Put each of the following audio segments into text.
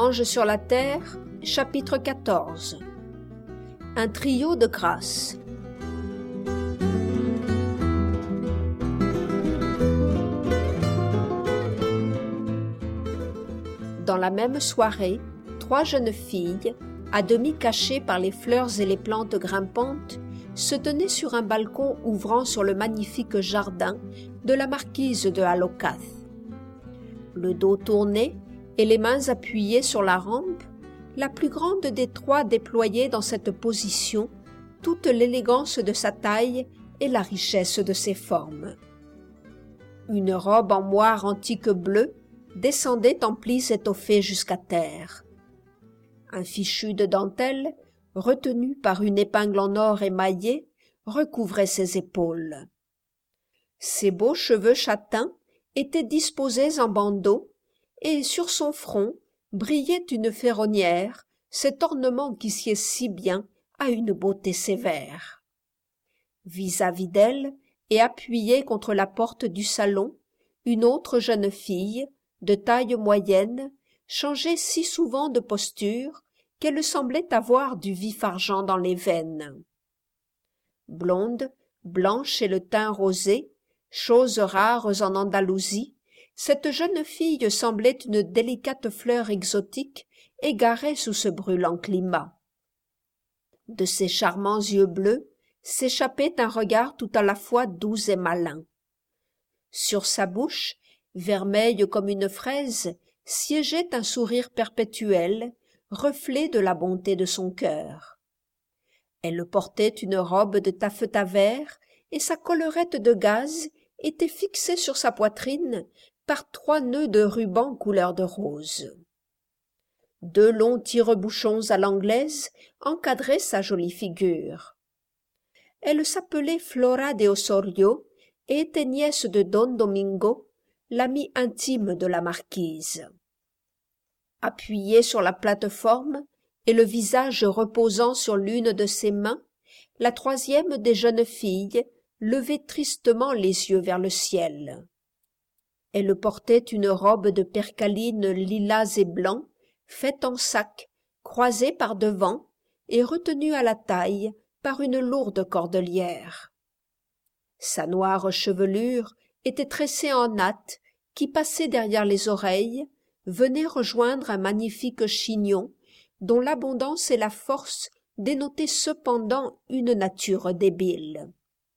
Anges sur la terre, chapitre 14. Un trio de grâce. Dans la même soirée, 3 jeunes filles, à demi cachées par les fleurs et les plantes grimpantes, se tenaient sur un balcon ouvrant sur le magnifique jardin de la marquise de Halocathe. Le dos tourné et les mains appuyées sur la rampe, la plus grande des 3 déployait dans cette position toute l'élégance de sa taille et la richesse de ses formes. Une robe en moire antique bleue descendait en plis étoffés jusqu'à terre. Un fichu de dentelle, retenu par une épingle en or émaillé, recouvrait ses épaules. Ses beaux cheveux châtains étaient disposés en bandeaux, et sur son front brillait une ferronnière, cet ornement qui sied si bien à une beauté sévère. Vis-à-vis d'elle, et appuyée contre la porte du salon, une autre jeune fille, de taille moyenne, changeait si souvent de posture qu'elle semblait avoir du vif argent dans les veines. Blonde, blanche et le teint rosé, choses rares en Andalousie, cette jeune fille semblait une délicate fleur exotique égarée sous ce brûlant climat. De ses charmants yeux bleus s'échappait un regard tout à la fois doux et malin. Sur sa bouche, vermeille comme une fraise, siégeait un sourire perpétuel, reflet de la bonté de son cœur. Elle portait une robe de taffetas vert et sa collerette de gaze était fixée sur sa poitrine par 3 nœuds de ruban couleur de rose. 2 longs tire-bouchons à l'anglaise encadraient sa jolie figure. Elle s'appelait Flora de Osorio et était nièce de Don Domingo, l'ami intime de la marquise. Appuyée sur la plate-forme et le visage reposant sur l'une de ses mains, la 3e des jeunes filles levait tristement les yeux vers le ciel. Elle portait une robe de percaline lilas et blanc, faite en sac, croisée par devant et retenue à la taille par une lourde cordelière. Sa noire chevelure était tressée en natte qui passait derrière les oreilles, venait rejoindre un magnifique chignon dont l'abondance et la force dénotaient cependant une nature débile.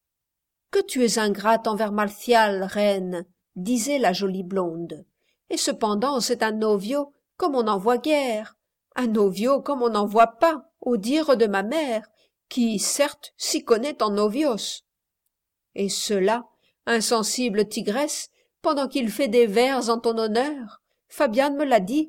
« Que tu es ingrate envers Martial, reine !» disait la jolie blonde. « Et cependant c'est un novio comme on n'en voit guère, un novio comme on n'en voit pas, au dire de ma mère, qui, certes, s'y connaît en novios. Et cela, insensible tigresse, pendant qu'il fait des vers en ton honneur, Fabian me l'a dit. »«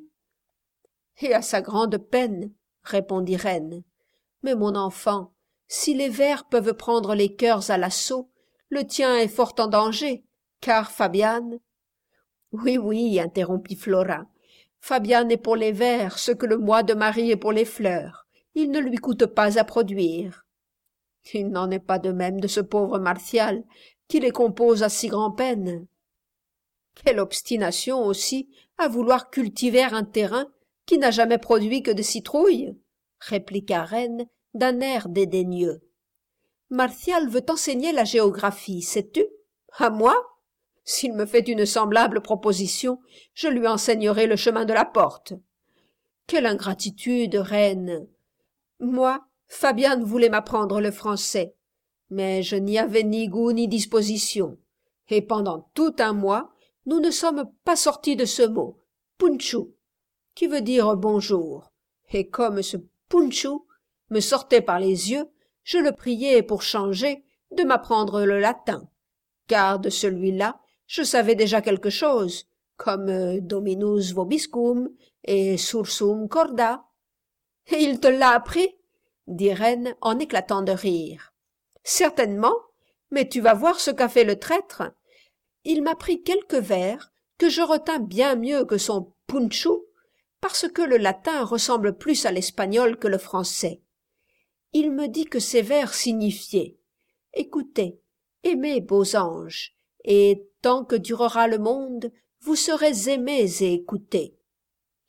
Et à sa grande peine, » répondit Reine. « Mais mon enfant, si les vers peuvent prendre les cœurs à l'assaut, le tien est fort en danger, car Fabian… » « Oui, oui, interrompit Flora. Fabian est pour les vers ce que le mois de Marie est pour les fleurs. Il ne lui coûte pas à produire. Il n'en est pas de même de ce pauvre Martial, qui les compose à si grand-peine. Quelle obstination aussi à vouloir cultiver un terrain qui n'a jamais produit que des citrouilles, répliqua Reine d'un air dédaigneux. Martial veut enseigner la géographie, sais-tu? À moi? S'il me fait une semblable proposition, je lui enseignerai le chemin de la porte. Quelle ingratitude, Reine! Moi, Fabian voulait m'apprendre le français, mais je n'y avais ni goût ni disposition, et pendant tout un mois, nous ne sommes pas sortis de ce mot, punchu, qui veut dire bonjour, et comme ce punchu me sortait par les yeux, je le priai pour changer de m'apprendre le latin, car de celui-là, je savais déjà quelque chose, comme Dominus vobiscum et Sursum corda. Et il te l'a appris? Dit Reine en éclatant de rire. Certainement, mais tu vas voir ce qu'a fait le traître. Il m'apprit quelques vers que je retins bien mieux que son punchu, parce que le latin ressemble plus à l'espagnol que le français. Il me dit que ces vers signifiaient « Écoutez, aimez, beaux anges, et tant que durera le monde, vous serez aimés et écoutés. »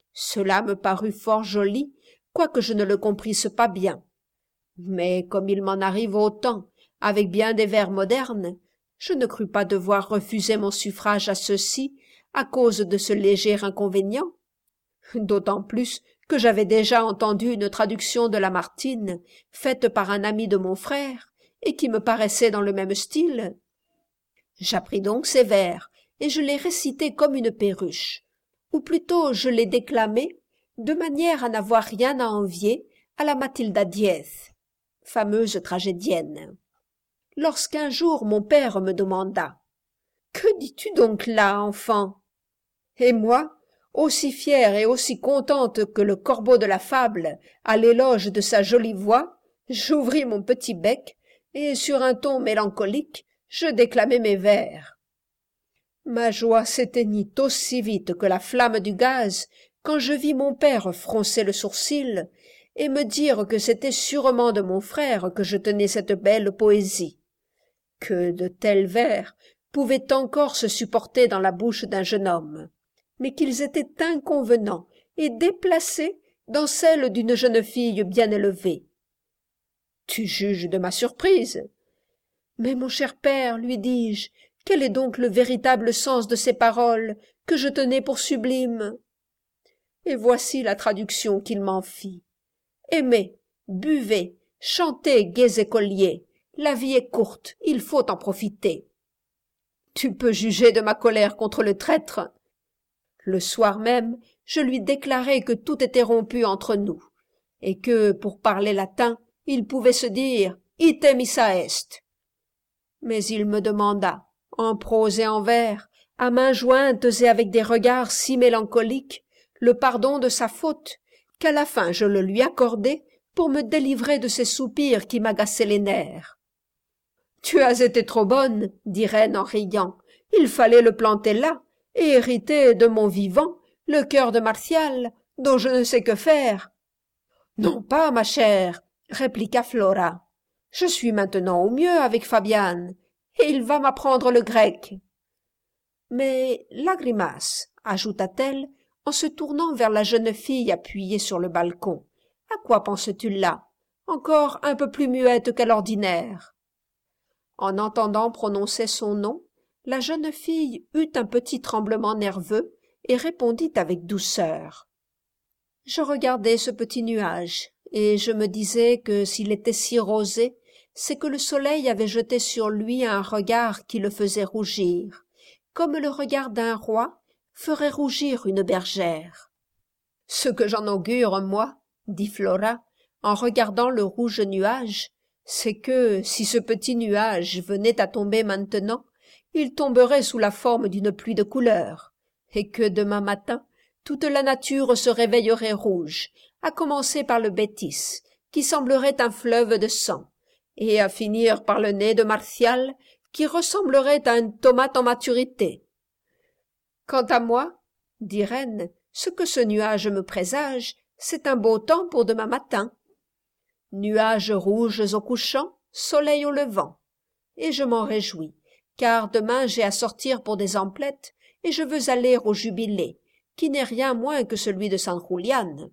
Cela me parut fort joli, quoique je ne le comprisse pas bien. Mais comme il m'en arrive autant, avec bien des vers modernes, je ne crus pas devoir refuser mon suffrage à ceux-ci à cause de ce léger inconvénient. D'autant plus que j'avais déjà entendu une traduction de Lamartine, faite par un ami de mon frère, et qui me paraissait dans le même style. J'appris donc ces vers, et je les récitai comme une perruche, ou plutôt je les déclamai, de manière à n'avoir rien à envier à la Mathilda Diez, fameuse tragédienne. Lorsqu'un jour mon père me demanda « Que dis-tu donc là, enfant ?» Et moi, aussi fière et aussi contente que le corbeau de la fable à l'éloge de sa jolie voix, j'ouvris mon petit bec, et sur un ton mélancolique, je déclamai mes vers. Ma joie s'éteignit aussi vite que la flamme du gaz quand je vis mon père froncer le sourcil et me dire que c'était sûrement de mon frère que je tenais cette belle poésie. Que de tels vers pouvaient encore se supporter dans la bouche d'un jeune homme, mais qu'ils étaient inconvenants et déplacés dans celle d'une jeune fille bien élevée. Tu juges de ma surprise. Mais mon cher père, lui dis-je, quel est donc le véritable sens de ces paroles que je tenais pour sublimes? Et voici la traduction qu'il m'en fit. Aimez, buvez, chantez, gais écoliers, la vie est courte, il faut en profiter. Tu peux juger de ma colère contre le traître. Le soir même, je lui déclarai que tout était rompu entre nous, et que, pour parler latin, il pouvait se dire « ite missa est ». Mais il me demanda, en prose et en vers, à mains jointes et avec des regards si mélancoliques, le pardon de sa faute, qu'à la fin je le lui accordai pour me délivrer de ces soupirs qui m'agaçaient les nerfs. « Tu as été trop bonne, dit Reine en riant, il fallait le planter là, et hériter de mon vivant le cœur de Martial, dont je ne sais que faire. »« Non pas, ma chère, répliqua Flora. Je suis maintenant au mieux avec Fabian, et il va m'apprendre le grec. Mais Lagrimas, ajouta-t-elle, en se tournant vers la jeune fille appuyée sur le balcon, à quoi penses-tu là, encore un peu plus muette qu'à l'ordinaire? En entendant prononcer son nom, la jeune fille eut un petit tremblement nerveux et répondit avec douceur. Je regardais ce petit nuage, et je me disais que s'il était si rosé, c'est que le soleil avait jeté sur lui un regard qui le faisait rougir, comme le regard d'un roi ferait rougir une bergère. « Ce que j'en augure, moi, dit Flora, en regardant le rouge nuage, c'est que, si ce petit nuage venait à tomber maintenant, il tomberait sous la forme d'une pluie de couleur, et que demain matin, toute la nature se réveillerait rouge, à commencer par le Bétis, qui semblerait un fleuve de sang, et à finir par le nez de Martial, qui ressemblerait à une tomate en maturité. Quant à moi, dit Reine, ce que ce nuage me présage, c'est un beau temps pour demain matin. Nuages rouges au couchant, soleil au levant. Et je m'en réjouis, car demain j'ai à sortir pour des emplettes, et je veux aller au jubilé, qui n'est rien moins que celui de San Julian.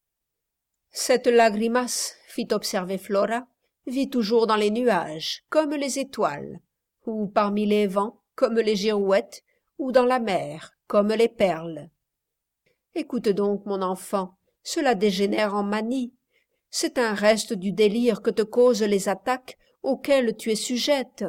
Cette Lagrimas, fit observer Flora, vit toujours dans les nuages, comme les étoiles, ou parmi les vents, comme les girouettes, ou dans la mer, comme les perles. Écoute donc, mon enfant, cela dégénère en manie. C'est un reste du délire que te causent les attaques auxquelles tu es sujette.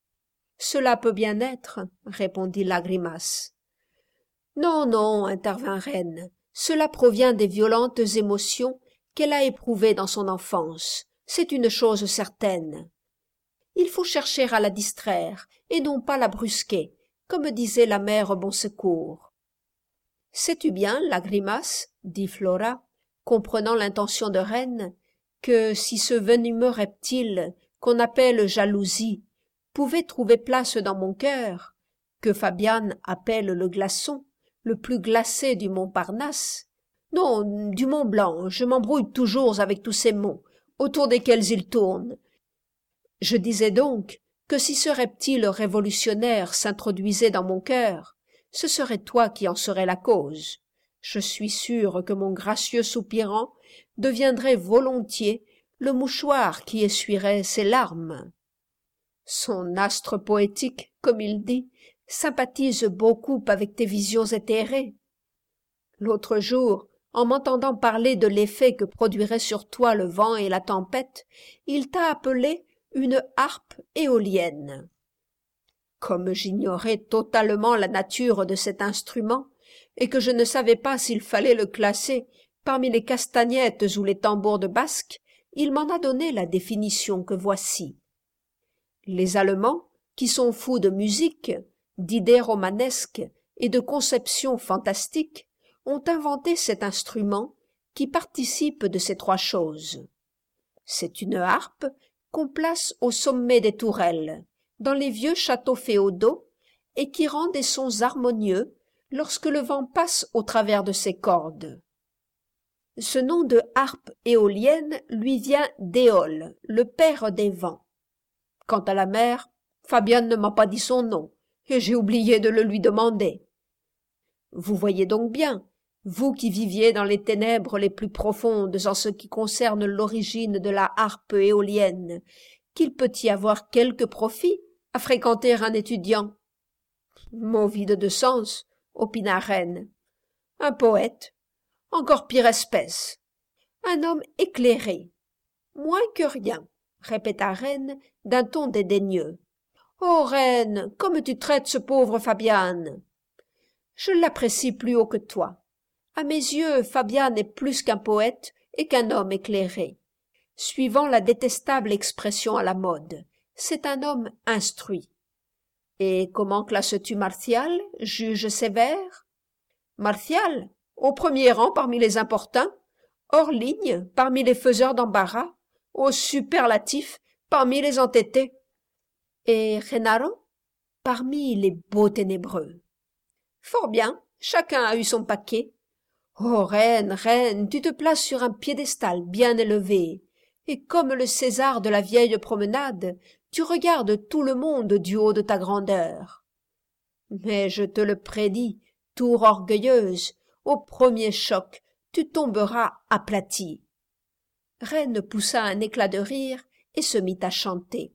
Cela peut bien être, répondit Lagrimas. Non, non, intervint Reine, cela provient des violentes émotions qu'elle a éprouvées dans son enfance, c'est une chose certaine. Il faut chercher à la distraire, et non pas la brusquer, comme disait la mère Bonsecours. « Sais-tu bien, Lagrimas, dit Flora, comprenant l'intention de Reine, que si ce venimeux reptile qu'on appelle jalousie pouvait trouver place dans mon cœur, que Fabian appelle le glaçon, le plus glacé du mont Parnasse, non, du mont Blanc, je m'embrouille toujours avec tous ces monts, autour desquels il tourne. Je disais donc que si ce reptile révolutionnaire s'introduisait dans mon cœur, ce serait toi qui en serais la cause. Je suis sûre que mon gracieux soupirant deviendrait volontiers le mouchoir qui essuierait ses larmes. Son astre poétique, comme il dit, sympathise beaucoup avec tes visions éthérées. L'autre jour, en m'entendant parler de l'effet que produiraient sur toi le vent et la tempête, il t'a appelé une harpe éolienne. Comme j'ignorais totalement la nature de cet instrument, et que je ne savais pas s'il fallait le classer parmi les castagnettes ou les tambours de Basque, il m'en a donné la définition que voici. Les Allemands, qui sont fous de musique, d'idées romanesques et de conceptions fantastiques, ont inventé cet instrument qui participe de ces trois choses. C'est une harpe qu'on place au sommet des tourelles, dans les vieux châteaux féodaux, et qui rend des sons harmonieux lorsque le vent passe au travers de ses cordes. Ce nom de harpe éolienne lui vient d'Éole, le père des vents. Quant à la mère, Fabian ne m'a pas dit son nom, et j'ai oublié de le lui demander. Vous voyez donc bien, vous qui viviez dans les ténèbres les plus profondes en ce qui concerne l'origine de la harpe éolienne, qu'il peut y avoir quelque profit à fréquenter un étudiant. Mot vide de sens, opina Reine. Un poète, encore pire espèce. Un homme éclairé. Moins que rien, répéta Reine d'un ton dédaigneux. Oh, Reine, comme tu traites ce pauvre Fabian. Je l'apprécie plus haut que toi. À mes yeux, Fabian est plus qu'un poète et qu'un homme éclairé. Suivant la détestable expression à la mode, c'est un homme instruit. Et comment classes-tu Martial, juge sévère? Martial, au premier rang parmi les importuns, hors ligne parmi les faiseurs d'embarras, au superlatif parmi les entêtés. Et Genaro? Parmi les beaux ténébreux. Fort bien, chacun a eu son paquet. Oh, reine, reine, tu te places sur un piédestal bien élevé, et comme le César de la vieille promenade, tu regardes tout le monde du haut de ta grandeur. Mais je te le prédis, tour orgueilleuse, au premier choc, tu tomberas aplatie. Reine poussa un éclat de rire et se mit à chanter.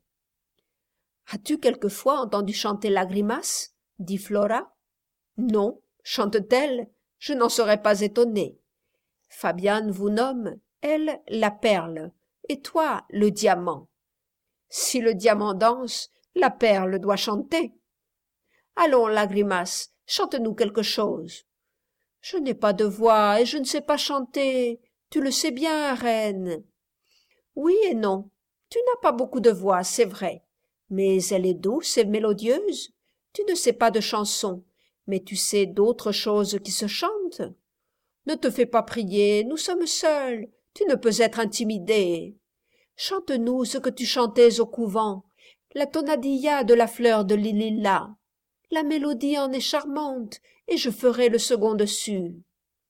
« As-tu quelquefois entendu chanter la grimace ?» dit Flora. « Non, chante-t-elle, je n'en serais pas étonnée. Fabian vous nomme, elle, la perle, et toi, le diamant. Si le diamant danse, la perle doit chanter. Allons, la grimace, chante-nous quelque chose. Je n'ai pas de voix et je ne sais pas chanter, tu le sais bien, reine. Oui et non, tu n'as pas beaucoup de voix, c'est vrai, mais elle est douce et mélodieuse. Tu ne sais pas de chansons, mais tu sais d'autres choses qui se chantent. Ne te fais pas prier, nous sommes seuls, tu ne peux être intimidée. Chante-nous ce que tu chantais au couvent, la tonadilla de la fleur de lililla. La mélodie en est charmante, et je ferai le second dessus.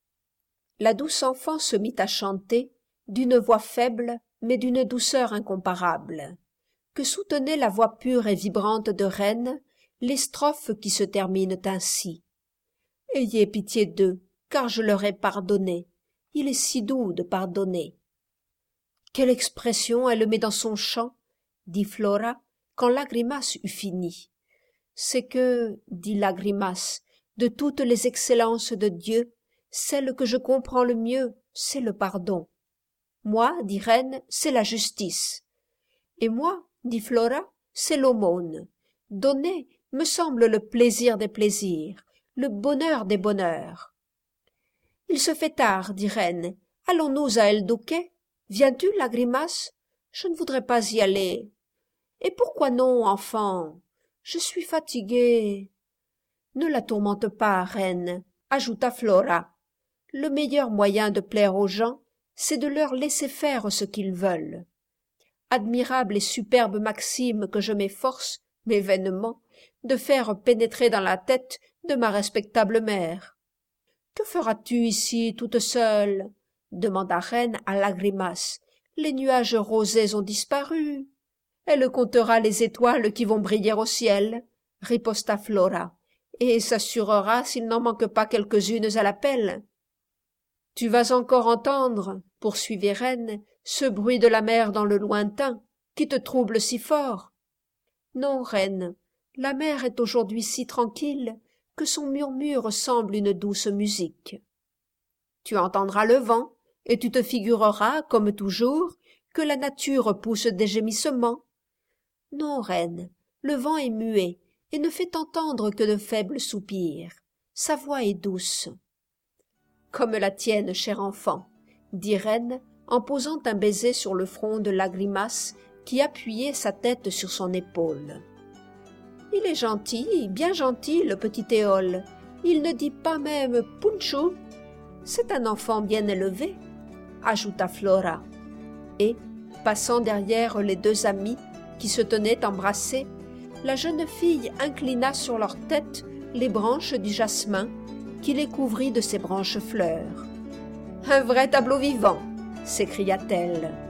La douce enfant se mit à chanter, d'une voix faible, mais d'une douceur incomparable, que soutenait la voix pure et vibrante de Reine, les strophes qui se terminent ainsi. Ayez pitié d'eux, car je leur ai pardonné. Il est si doux de pardonner. Quelle expression elle met dans son chant, dit Flora, quand la grimace eut fini. C'est que, dit la grimace, de toutes les excellences de Dieu, celle que je comprends le mieux, c'est le pardon. Moi, dit Reine, c'est la justice. Et moi, dit Flora, c'est l'aumône. Donner me semble le plaisir des plaisirs, le bonheur des bonheurs. Il se fait tard, dit Reine. Allons-nous à El Duque? Viens-tu, la grimace? Je ne voudrais pas y aller. Et pourquoi non, enfant? Je suis fatiguée. Ne la tourmente pas, Reine, ajouta Flora. Le meilleur moyen de plaire aux gens, c'est de leur laisser faire ce qu'ils veulent. Admirable et superbe maxime que je m'efforce, mais vainement, de faire pénétrer dans la tête de ma respectable mère. Que feras-tu ici toute seule? Demanda Reine à la grimace. Les nuages rosés ont disparu. Elle comptera les étoiles qui vont briller au ciel, riposta Flora, et s'assurera s'il n'en manque pas quelques-unes à l'appel. Tu vas encore entendre, poursuivit Reine, ce bruit de la mer dans le lointain, qui te trouble si fort. Non, Reine, la mer est aujourd'hui si tranquille que son murmure semble une douce musique. Tu entendras le vent, et tu te figureras, comme toujours, que la nature pousse des gémissements. Non, Reine, le vent est muet, et ne fait entendre que de faibles soupirs. Sa voix est douce. Comme la tienne, cher enfant, dit Reine, en posant un baiser sur le front de Lagrimas, qui appuyait sa tête sur son épaule. Il est gentil, bien gentil, le petit Éole. Il ne dit pas même « Punchu ». C'est un enfant bien élevé, ajouta Flora. Et, passant derrière les deux amis qui se tenaient embrassés, la jeune fille inclina sur leur tête les branches du jasmin qui les couvrit de ses branches fleurs. « Un vrai tableau vivant !» s'écria-t-elle.